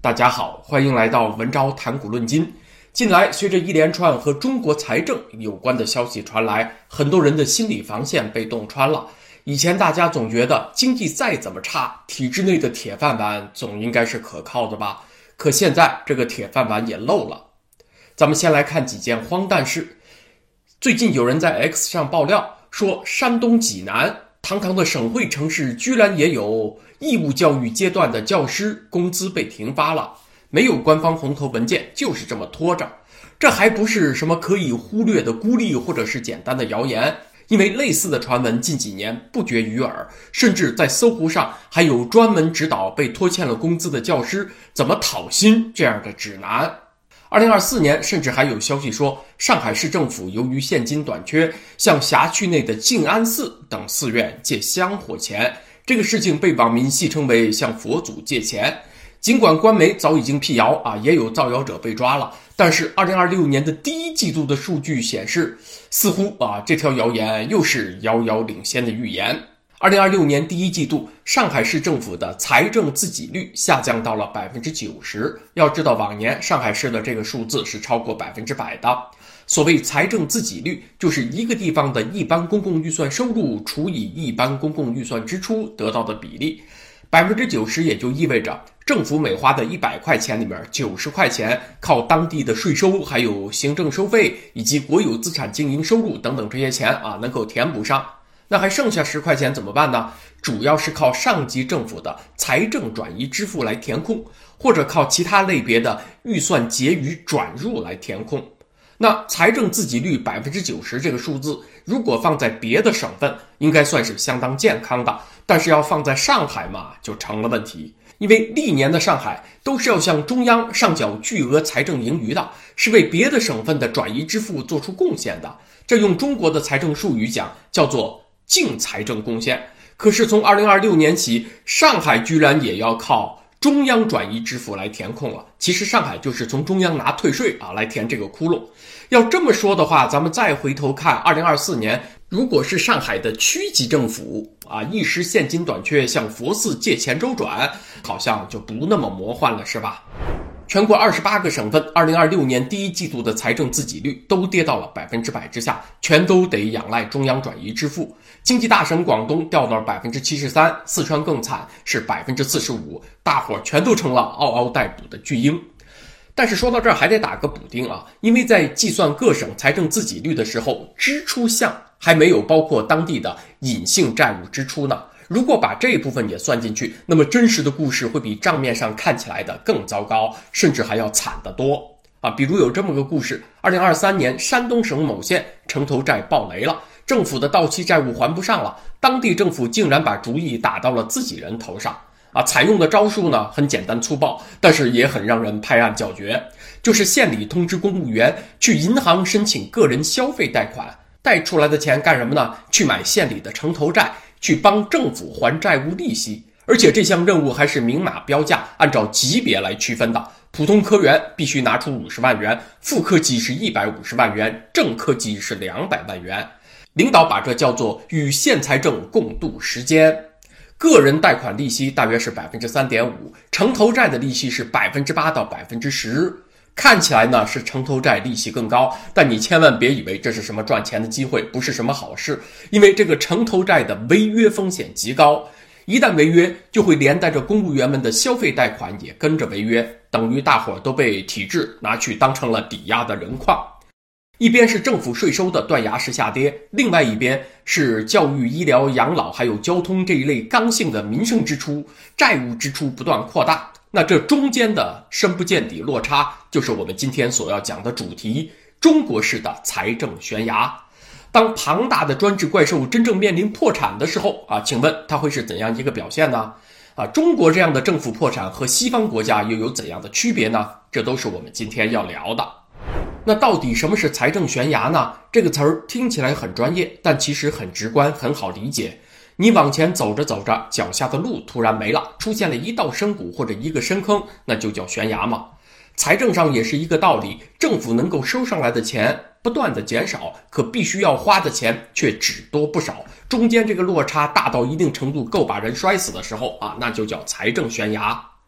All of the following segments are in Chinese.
大家好，欢迎来到文昭谈古论今。近来随着一连串和中国财政有关的消息传来，很多人的心理防线被洞穿了。以前大家总觉得经济再怎么差，体制内的铁饭碗总应该是可靠的吧，可现在这个铁饭碗也漏了。咱们先来看几件荒诞事。最近有人在 X 上爆料说，山东济南堂堂的省会城市居然也有义务教育阶段的教师工资被停发了，没有官方红头文件，就是这么拖着。这还不是什么可以忽略的孤立或者是简单的谣言，因为类似的传闻近几年不绝于耳，甚至在搜狐上还有专门指导被拖欠了工资的教师怎么讨薪这样的指南。2024年甚至还有消息说，上海市政府由于现金短缺，向辖区内的静安寺等寺院借香火钱，这个事情被网民戏称为向佛祖借钱。尽管官媒早已经辟谣也有造谣者被抓了，但是2026年的第一季度的数据显示，似乎这条谣言又是遥遥领先的预言。2026年第一季度，上海市政府的财政自给率下降到了 90%。要知道往年上海市的这个数字是超过 100% 的。所谓财政自给率，就是一个地方的一般公共预算收入除以一般公共预算支出得到的比例。90%也就意味着政府每花的100块钱里面90块钱靠当地的税收，还有行政收费以及国有资产经营收入等等这些钱能够填补上。那还剩下10块钱怎么办呢？主要是靠上级政府的财政转移支付来填空，或者靠其他类别的预算结余转入来填空。那财政自给率 90% 这个数字，如果放在别的省份，应该算是相当健康的，但是要放在上海嘛，就成了问题。因为历年的上海都是要向中央上缴巨额财政盈余的，是为别的省份的转移支付做出贡献的。这用中国的财政术语讲，叫做净财政贡献。可是从2026年起，上海居然也要靠中央转移支付来填空了。其实上海就是从中央拿退税来填这个窟窿。要这么说的话，咱们再回头看2024年，如果是上海的区级政府一时现金短缺向佛寺借钱周转，好像就不那么魔幻了，是吧？全国28个省份2026年第一季度的财政自给率都跌到了100%之下，全都得仰赖中央转移支付。经济大省广东掉到了 73%， 四川更惨是 45%， 大伙全都成了嗷嗷待哺的巨婴。但是说到这儿还得打个补丁因为在计算各省财政自给率的时候，支出项还没有包括当地的隐性债务支出呢。如果把这一部分也算进去，那么真实的故事会比账面上看起来的更糟糕，甚至还要惨得多比如有这么个故事，2023年山东省某县城投债爆雷了，政府的到期债务还不上了，当地政府竟然把主意打到了自己人头上采用的招数呢很简单粗暴，但是也很让人拍案叫绝。就是县里通知公务员去银行申请个人消费贷款，贷出来的钱干什么呢？去买县里的城投债，去帮政府还债务利息。而且这项任务还是明码标价，按照级别来区分的。普通科员必须拿出50万元，副科级是150万元，正科级是200万元。领导把这叫做与县财政共度时间。个人贷款利息大约是 3.5%， 城投债的利息是 8%到 10%。看起来呢是城投债利息更高，但你千万别以为这是什么赚钱的机会，不是什么好事。因为这个城投债的违约风险极高，一旦违约就会连带着公务员们的消费贷款也跟着违约，等于大伙都被体制拿去当成了抵押的人矿。一边是政府税收的断崖式下跌，另外一边是教育、医疗、养老还有交通这一类刚性的民生支出，债务支出不断扩大。那这中间的深不见底落差，就是我们今天所要讲的主题，中国式的财政悬崖。当庞大的专制怪兽真正面临破产的时候请问它会是怎样一个表现呢？中国这样的政府破产和西方国家又有怎样的区别呢？这都是我们今天要聊的。那到底什么是财政悬崖呢？这个词儿听起来很专业，但其实很直观，很好理解。你往前走着走着，脚下的路突然没了，出现了一道深谷或者一个深坑，那就叫悬崖嘛。财政上也是一个道理，政府能够收上来的钱不断的减少，可必须要花的钱却只多不少，中间这个落差大到一定程度够把人摔死的时候那就叫财政悬崖。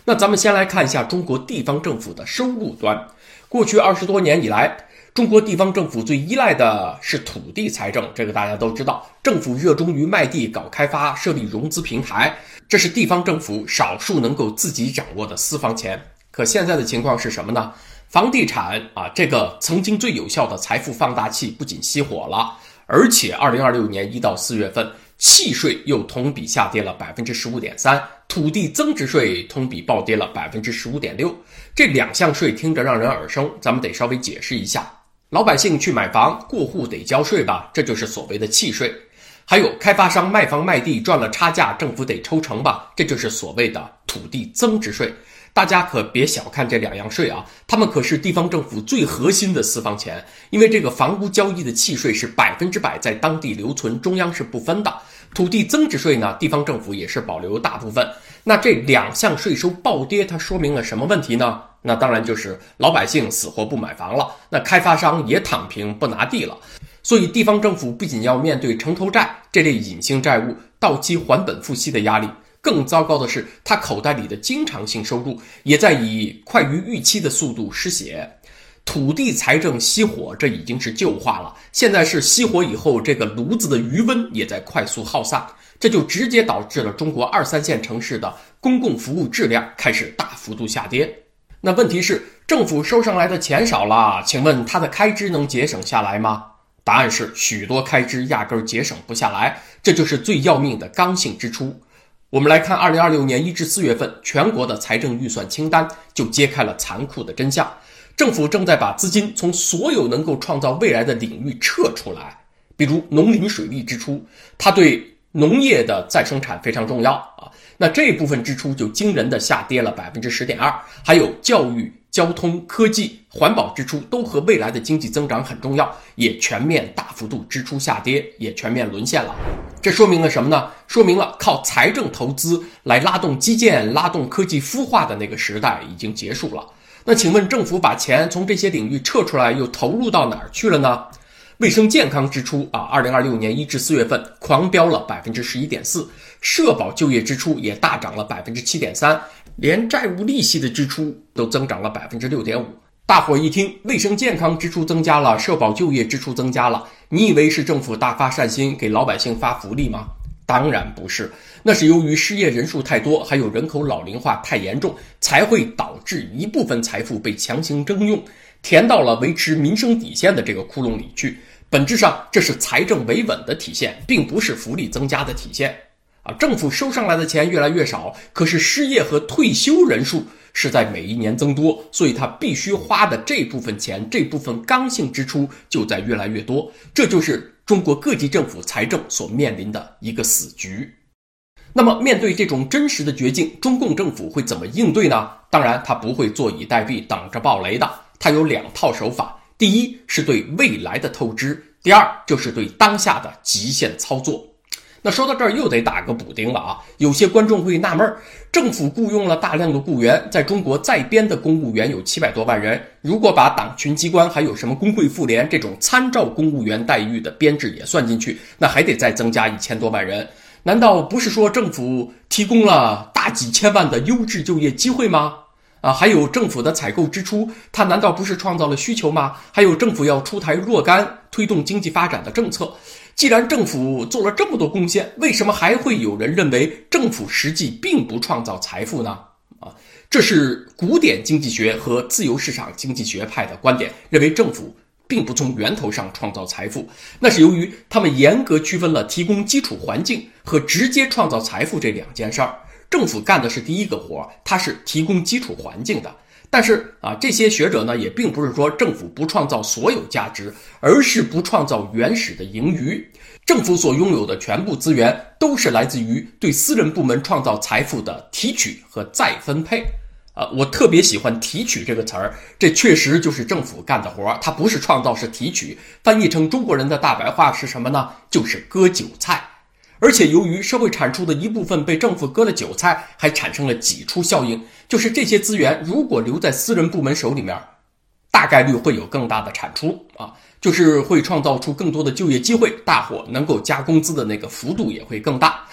那咱们先来看一下中国地方政府的收入端。过去20多年以来，中国地方政府最依赖的是土地财政，这个大家都知道。政府热衷于卖地搞开发，设立融资平台，这是地方政府少数能够自己掌握的私房钱。可现在的情况是什么呢？房地产这个曾经最有效的财富放大器不仅熄火了，而且2026年1到4月份，契税又同比下跌了 15.3%， 土地增值税同比暴跌了 15.6%。这两项税听着让人耳生，咱们得稍微解释一下。老百姓去买房，过户得交税吧，这就是所谓的契税。还有开发商卖房卖地赚了差价，政府得抽成吧，这就是所谓的土地增值税。大家可别小看这两样税啊，他们可是地方政府最核心的私房钱，因为这个房屋交易的契税是100%在当地留存，中央是不分的。土地增值税呢，地方政府也是保留大部分。那这两项税收暴跌，它说明了什么问题呢？那当然就是老百姓死活不买房了，那开发商也躺平不拿地了。所以地方政府不仅要面对城投债这类隐性债务到期还本付息的压力，更糟糕的是他口袋里的经常性收入也在以快于预期的速度失血。土地财政熄火，这已经是旧话了，现在是熄火以后，这个炉子的余温也在快速耗散，这就直接导致了中国2、3线城市的公共服务质量开始大幅度下跌。那问题是，政府收上来的钱少了，请问他的开支能节省下来吗？答案是许多开支压根儿节省不下来，这就是最要命的刚性支出。我们来看2026年1至4月份全国的财政预算清单，就揭开了残酷的真相。政府正在把资金从所有能够创造未来的领域撤出来，比如农林水利支出，它对农业的再生产非常重要那这部分支出就惊人的下跌了 10.2%， 还有教育、交通、科技、环保支出都和未来的经济增长很重要，也全面大幅度支出下跌，也全面沦陷了。这说明了什么呢？说明了靠财政投资来拉动基建、拉动科技孵化的那个时代已经结束了。那请问政府把钱从这些领域撤出来，又投入到哪儿去了呢？卫生健康支出2026年1至4月份狂飙了 11.4%， 社保就业支出也大涨了 7.3%， 连债务利息的支出都增长了 6.5%。 大伙一听卫生健康支出增加了，社保就业支出增加了，你以为是政府大发善心给老百姓发福利吗？当然不是，那是由于失业人数太多，还有人口老龄化太严重，才会导致一部分财富被强行征用，填到了维持民生底线的这个窟窿里去。本质上这是财政维稳的体现，并不是福利增加的体现政府收上来的钱越来越少，可是失业和退休人数是在每一年增多，所以他必须花的这部分钱，这部分刚性支出就在越来越多，这就是中国各级政府财政所面临的一个死局。那么面对这种真实的绝境，中共政府会怎么应对呢？当然他不会坐以待毙等着暴雷的，他有2套手法。第一是对未来的透支，第二就是对当下的极限操作。那说到这儿又得打个补丁了有些观众会纳闷，政府雇佣了大量的雇员，在中国在编的公务员有700多万人，如果把党群机关还有什么工会妇联这种参照公务员待遇的编制也算进去，那还得再增加1000多万人。难道不是说政府提供了大几千万的优质就业机会吗？还有政府的采购支出，它难道不是创造了需求吗？还有政府要出台若干推动经济发展的政策。既然政府做了这么多贡献，为什么还会有人认为政府实际并不创造财富呢？这是古典经济学和自由市场经济学派的观点，认为政府并不从源头上创造财富，那是由于他们严格区分了提供基础环境和直接创造财富这2件事儿。政府干的是第一个活，它是提供基础环境的。但是这些学者呢，也并不是说政府不创造所有价值，而是不创造原始的盈余。政府所拥有的全部资源都是来自于对私人部门创造财富的提取和再分配。我特别喜欢提取这个词儿，这确实就是政府干的活，它不是创造，是提取。翻译成中国人的大白话是什么呢？就是割韭菜。而且由于社会产出的一部分被政府割了韭菜，还产生了挤出效应，就是这些资源如果留在私人部门手里面，大概率会有更大的产出就是会创造出更多的就业机会，大伙能够加工资的那个幅度也会更大。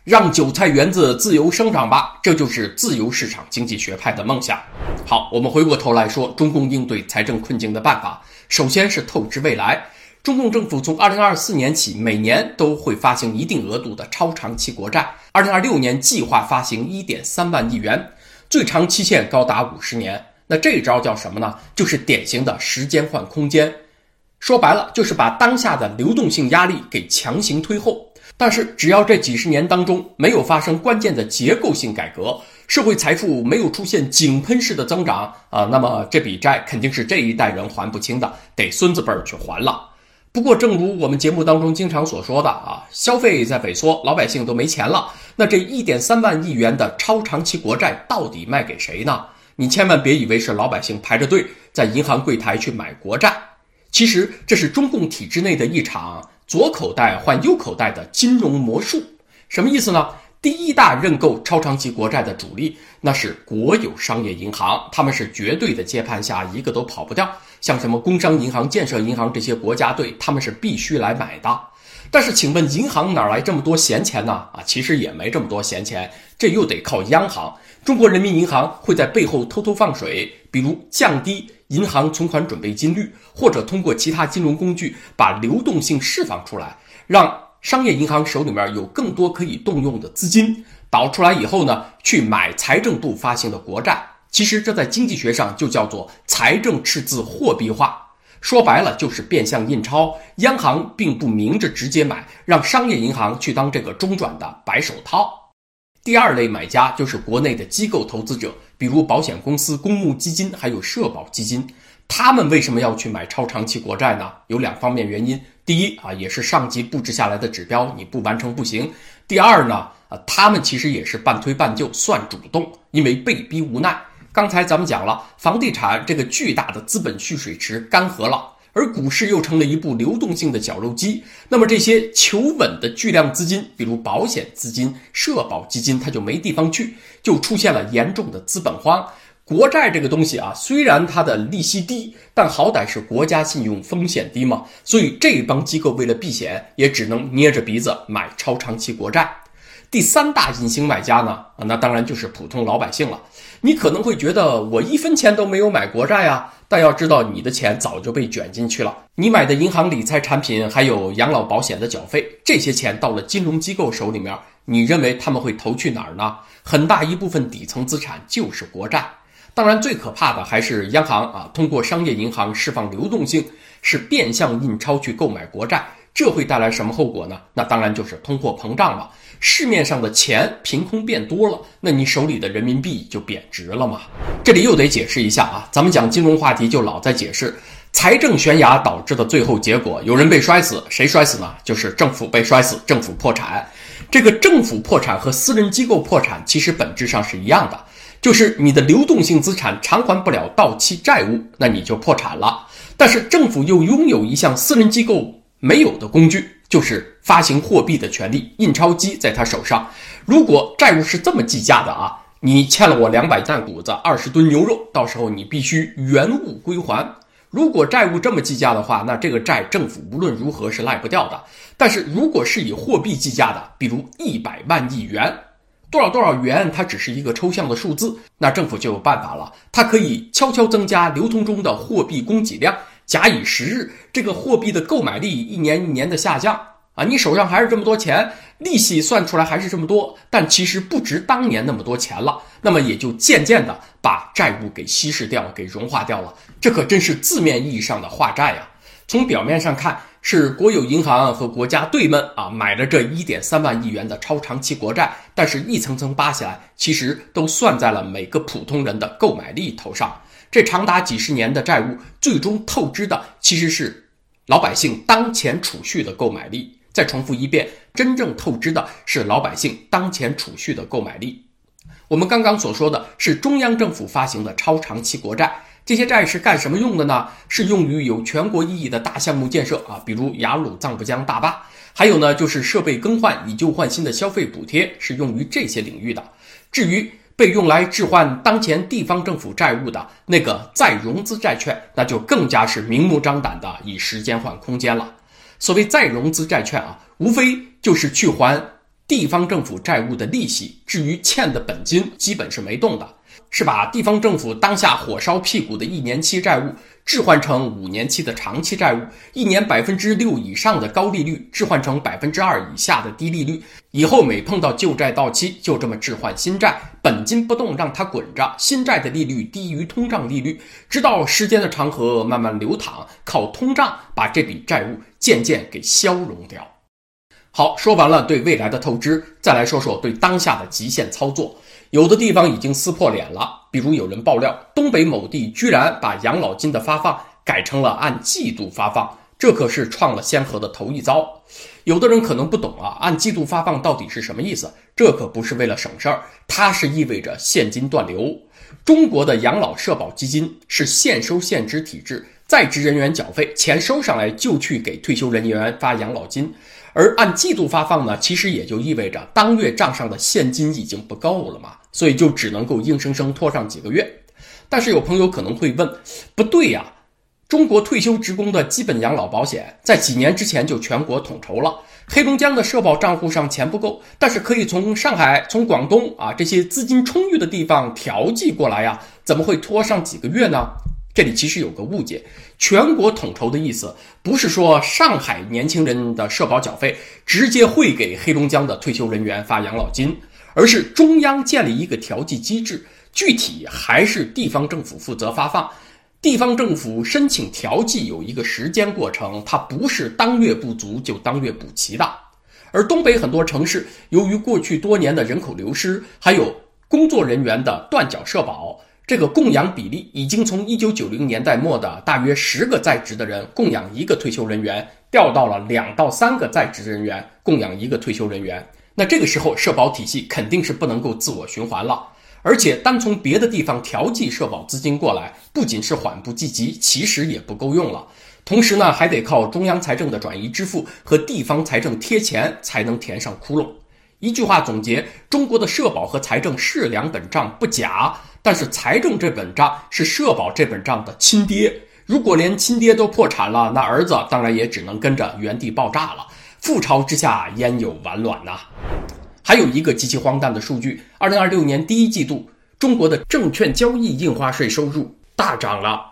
让韭菜园子自由生长吧，这就是自由市场经济学派的梦想。好，我们回过头来说中共应对财政困境的办法，首先是透支未来。中共政府从2024年起，每年都会发行一定额度的超长期国债，2026年计划发行 1.3 万亿元，最长期限高达50年。那这一招叫什么呢？就是典型的时间换空间。说白了，就是把当下的流动性压力给强行推后。但是只要这几十年当中没有发生关键的结构性改革，社会财富没有出现井喷式的增长那么这笔债肯定是这一代人还不清的，得孙子辈儿去还了。不过正如我们节目当中经常所说的消费在萎缩，老百姓都没钱了，那这 1.3 万亿元的超长期国债到底卖给谁呢？你千万别以为是老百姓排着队在银行柜台去买国债，其实这是中共体制内的一场左口袋换右口袋的金融魔术。什么意思呢？第一大认购超长期国债的主力，那是国有商业银行，他们是绝对的接盘侠，一个都跑不掉。像什么工商银行、建设银行这些国家队，他们是必须来买的。但是请问银行哪来这么多闲钱呢？其实也没这么多闲钱，这又得靠央行。中国人民银行会在背后偷偷放水，比如降低银行存款准备金率，或者通过其他金融工具把流动性释放出来，让商业银行手里面有更多可以动用的资金，导出来以后呢，去买财政部发行的国债。其实这在经济学上就叫做财政赤字货币化，说白了就是变相印钞，央行并不明着直接买，让商业银行去当这个中转的白手套。第二类买家就是国内的机构投资者，比如保险公司、公募基金还有社保基金。他们为什么要去买超长期国债呢？有两方面原因。第一也是上级布置下来的指标，你不完成不行。第二呢他们其实也是半推半就，算主动，因为被逼无奈。刚才咱们讲了，房地产这个巨大的资本蓄水池干涸了，而股市又成了一部流动性的绞肉机，那么这些求稳的巨量资金，比如保险资金、社保基金，它就没地方去，就出现了严重的资本荒。国债这个东西虽然它的利息低，但好歹是国家信用，风险低嘛，所以这帮机构为了避险，也只能捏着鼻子买超长期国债。第三大隐形买家呢，那当然就是普通老百姓了。你可能会觉得我1分钱都没有买国债但要知道你的钱早就被卷进去了。你买的银行理财产品，还有养老保险的缴费，这些钱到了金融机构手里面，你认为他们会投去哪儿呢？很大一部分底层资产就是国债。当然最可怕的还是央行通过商业银行释放流动性，是变相印钞去购买国债。这会带来什么后果呢？那当然就是通货膨胀了，市面上的钱凭空变多了，那你手里的人民币就贬值了嘛。这里又得解释一下咱们讲金融话题就老在解释财政悬崖导致的最后结果，有人被摔死，谁摔死呢？就是政府被摔死，政府破产。这个政府破产和私人机构破产其实本质上是一样的，就是你的流动性资产偿还不了到期债务，那你就破产了。但是政府又拥有一项私人机构没有的工具，就是发行货币的权利，印钞机在他手上。如果债务是这么计价的你欠了我200担谷子，20吨牛肉，到时候你必须原物归还。如果债务这么计价的话，那这个债政府无论如何是赖不掉的。但是如果是以货币计价的，比如100万亿元，多少元它只是一个抽象的数字，那政府就有办法了，它可以悄悄增加流通中的货币供给量，假以时日，这个货币的购买力一年一年的下降你手上还是这么多钱，利息算出来还是这么多，但其实不值当年那么多钱了，那么也就渐渐的把债务给稀释掉，给融化掉了。这可真是字面意义上的化债从表面上看，是国有银行和国家队们买了这 1.3 万亿元的超长期国债，但是一层层扒下来，其实都算在了每个普通人的购买力头上。这长达几十年的债务，最终透支的其实是老百姓当前储蓄的购买力。再重复一遍，真正透支的是老百姓当前储蓄的购买力。我们刚刚所说的是中央政府发行的超长期国债，这些债是干什么用的呢？是用于有全国意义的大项目建设比如雅鲁藏布江大坝，还有呢就是设备更换以旧换新的消费补贴，是用于这些领域的。至于被用来置换当前地方政府债务的那个再融资债券，那就更加是明目张胆的以时间换空间了。所谓再融资债券无非就是去还地方政府债务的利息，至于欠的本金基本是没动的，是把地方政府当下火烧屁股的1年期债务置换成5年期的长期债务，1年6%以上的高利率置换成2%以下的低利率，以后每碰到旧债到期就这么置换新债，本金不动让它滚着，新债的利率低于通胀利率，直到时间的长河慢慢流淌，靠通胀把这笔债务渐渐给消融掉。好，说完了对未来的透支，再来说说对当下的极限操作。有的地方已经撕破脸了，比如有人爆料，东北某地居然把养老金的发放改成了按季度发放，这可是创了先河的头一遭。有的人可能不懂啊，按季度发放到底是什么意思？这可不是为了省事儿，它是意味着现金断流。中国的养老社保基金是现收现支体制，在职人员缴费，钱收上来就去给退休人员发养老金。而按季度发放呢，其实也就意味着当月账上的现金已经不够了嘛，所以就只能够硬生生拖上几个月。但是有朋友可能会问，不对呀，中国退休职工的基本养老保险在几年之前就全国统筹了，黑龙江的社保账户上钱不够，但是可以从上海、从广东这些资金充裕的地方调剂过来呀，怎么会拖上几个月呢？这里其实有个误解，全国统筹的意思不是说上海年轻人的社保缴费直接汇给黑龙江的退休人员发养老金，而是中央建立一个调剂机制，具体还是地方政府负责发放。地方政府申请调剂有一个时间过程，它不是当月不足就当月补齐的。而东北很多城市由于过去多年的人口流失，还有工作人员的断缴社保，这个供养比例已经从1990年代末的大约10个在职的人供养1个退休人员，掉到了2到3个在职人员供养1个退休人员。那这个时候社保体系肯定是不能够自我循环了，而且单从别的地方调剂社保资金过来，不仅是缓不济急，其实也不够用了。同时呢，还得靠中央财政的转移支付和地方财政贴钱才能填上窟窿。一句话总结，中国的社保和财政是两本账不假，但是财政这本账是社保这本账的亲爹。如果连亲爹都破产了，那儿子当然也只能跟着原地爆炸了。覆巢之下焉有完卵呐。还有一个极其荒诞的数据，2026年第一季度，中国的证券交易印花税收入大涨了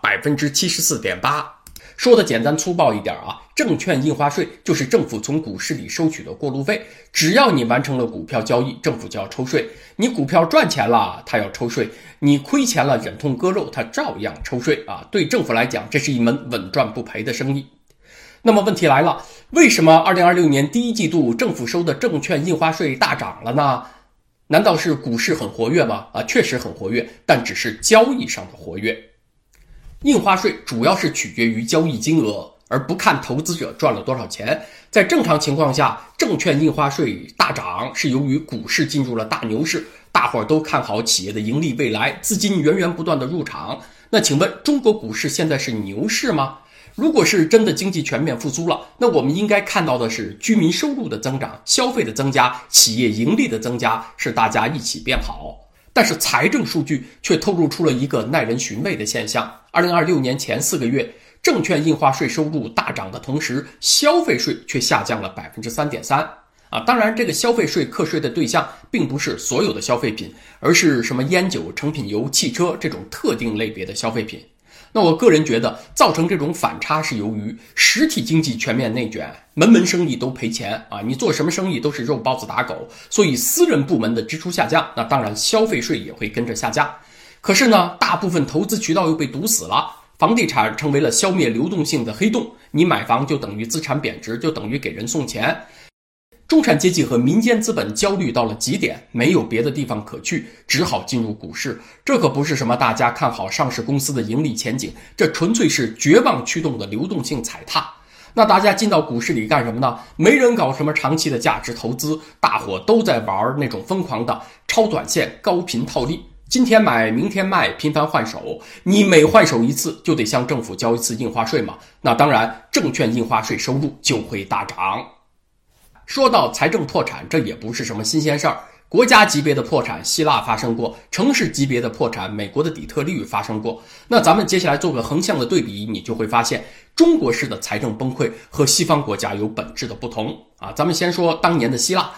74.8%。说的简单粗暴一点证券印花税就是政府从股市里收取的过路费，只要你完成了股票交易，政府就要抽税。你股票赚钱了，它要抽税；你亏钱了，忍痛割肉，它照样抽税对政府来讲，这是一门稳赚不赔的生意。那么问题来了，为什么2026年第一季度政府收的证券印花税大涨了呢？难道是股市很活跃吗？确实很活跃，但只是交易上的活跃。印花税主要是取决于交易金额，而不看投资者赚了多少钱。在正常情况下，证券印花税大涨是由于股市进入了大牛市，大伙儿都看好企业的盈利未来，资金源源不断的入场。那请问中国股市现在是牛市吗？如果是真的经济全面复苏了，那我们应该看到的是居民收入的增长、消费的增加、企业盈利的增加，是大家一起变好。但是财政数据却透露出了一个耐人寻味的现象，2026年前4个月，证券印花税收入大涨的同时，消费税却下降了 3.3%。当然这个消费税课税的对象并不是所有的消费品，而是什么烟酒、成品油、汽车这种特定类别的消费品。那我个人觉得造成这种反差是由于实体经济全面内卷，门门生意都赔钱你做什么生意都是肉包子打狗，所以私人部门的支出下降，那当然消费税也会跟着下降。可是呢，大部分投资渠道又被堵死了，房地产成为了消灭流动性的黑洞，你买房就等于资产贬值，就等于给人送钱。中产阶级和民间资本焦虑到了极点，没有别的地方可去，只好进入股市。这可不是什么大家看好上市公司的盈利前景，这纯粹是绝望驱动的流动性踩踏。那大家进到股市里干什么呢？没人搞什么长期的价值投资，大伙都在玩那种疯狂的超短线高频套利，今天买明天卖，频繁换手，你每换手一次就得向政府交一次印花税嘛，那当然证券印花税收入就会大涨。说到财政破产，这也不是什么新鲜事儿，国家级别的破产希腊发生过，城市级别的破产美国的底特律发生过。那咱们接下来做个横向的对比，你就会发现中国式的财政崩溃和西方国家有本质的不同咱们先说当年的希腊，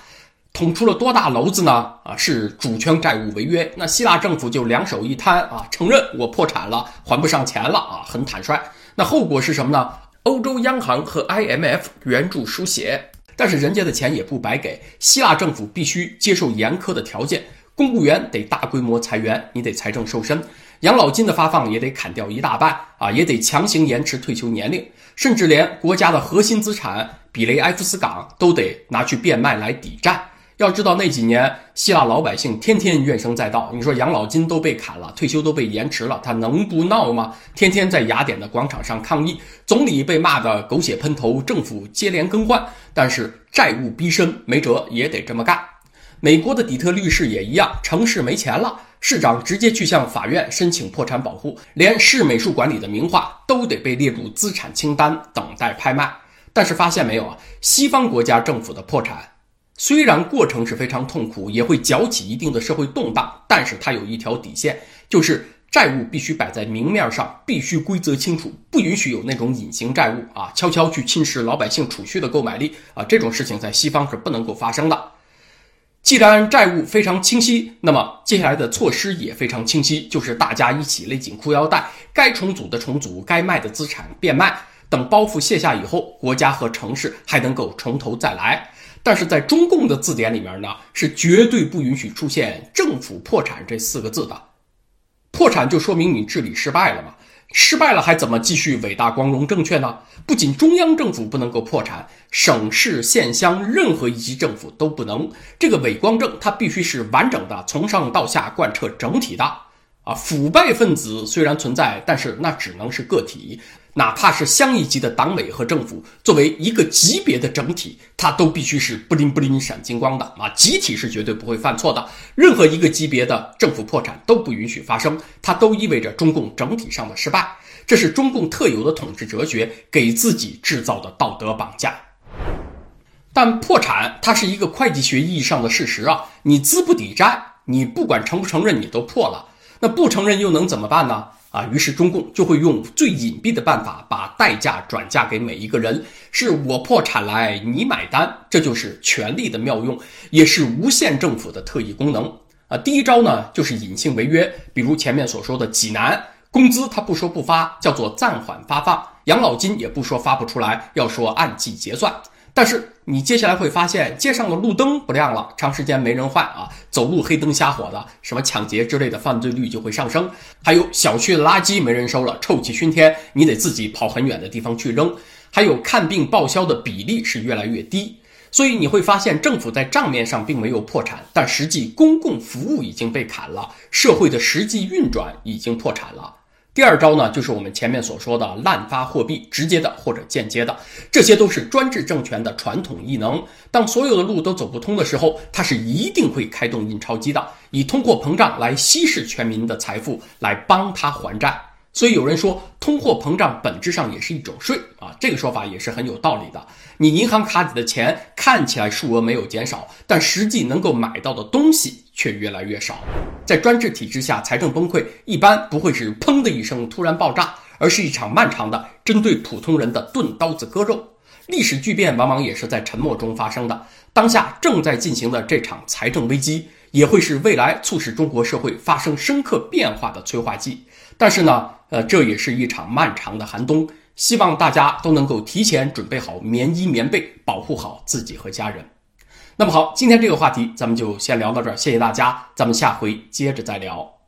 捅出了多大篓子呢？是主权债务违约。那希腊政府就两手一摊承认我破产了，还不上钱了很坦率。那后果是什么呢？欧洲央行和 IMF 援助输血，但是人家的钱也不白给，希腊政府必须接受严苛的条件，公务员得大规模裁员，你得财政瘦身，养老金的发放也得砍掉一大半也得强行延迟退休年龄，甚至连国家的核心资产比雷埃夫斯港都得拿去变卖来抵债。要知道那几年希腊老百姓天天怨声载道，你说养老金都被砍了，退休都被延迟了，他能不闹吗？天天在雅典的广场上抗议，总理被骂得狗血喷头，政府接连更换，但是债务逼身，没辙也得这么干。美国的底特律市也一样，城市没钱了，市长直接去向法院申请破产保护，连市美术馆里的名画都得被列入资产清单，等待拍卖。但是发现没有西方国家政府的破产虽然过程是非常痛苦，也会搅起一定的社会动荡，但是它有一条底线，就是债务必须摆在明面上，必须规则清楚，不允许有那种隐形债务悄悄去侵蚀老百姓储蓄的购买力这种事情在西方是不能够发生的。既然债务非常清晰，那么接下来的措施也非常清晰，就是大家一起勒紧裤腰带，该重组的重组，该卖的资产变卖，等包袱卸下以后，国家和城市还能够从头再来。但是在中共的字典里面呢，是绝对不允许出现政府破产这4个字的。破产就说明你治理失败了嘛，失败了还怎么继续伟大光荣正确呢？不仅中央政府不能够破产，省市县乡任何一级政府都不能。这个伪光正它必须是完整的，从上到下贯彻整体的腐败分子虽然存在，但是那只能是个体，哪怕是乡一级的党委和政府，作为一个级别的整体，它都必须是不灵不灵闪金光的集体是绝对不会犯错的。任何一个级别的政府破产都不允许发生，它都意味着中共整体上的失败。这是中共特有的统治哲学，给自己制造的道德绑架。但破产它是一个会计学意义上的事实你资不抵债，你不管承不承认你都破了，那不承认又能怎么办呢？于是中共就会用最隐蔽的办法，把代价转嫁给每一个人，是我破产来你买单，这就是权力的妙用，也是无限政府的特异功能第一招呢，就是隐性违约，比如前面所说的济南，工资他不说不发，叫做暂缓发放，养老金也不说发不出来，要说按季结算。但是你接下来会发现，街上的路灯不亮了，长时间没人换走路黑灯瞎火的，什么抢劫之类的犯罪率就会上升。还有小区的垃圾没人收了，臭气熏天，你得自己跑很远的地方去扔。还有看病报销的比例是越来越低。所以你会发现，政府在账面上并没有破产，但实际公共服务已经被砍了，社会的实际运转已经破产了。第二招呢，就是我们前面所说的滥发货币，直接的或者间接的，这些都是专制政权的传统异能。当所有的路都走不通的时候，它是一定会开动印钞机的，以通货膨胀来稀释全民的财富，来帮他还债。所以有人说，通货膨胀本质上也是一种税这个说法也是很有道理的。你银行卡里的钱看起来数额没有减少，但实际能够买到的东西却越来越少。在专制体制下，财政崩溃一般不会是砰的一声突然爆炸，而是一场漫长的针对普通人的钝刀子割肉。历史巨变往往也是在沉默中发生的，当下正在进行的这场财政危机，也会是未来促使中国社会发生深刻变化的催化剂。但是呢，这也是一场漫长的寒冬，希望大家都能够提前准备好棉衣棉被，保护好自己和家人。那么好，今天这个话题咱们就先聊到这儿，谢谢大家，咱们下回接着再聊。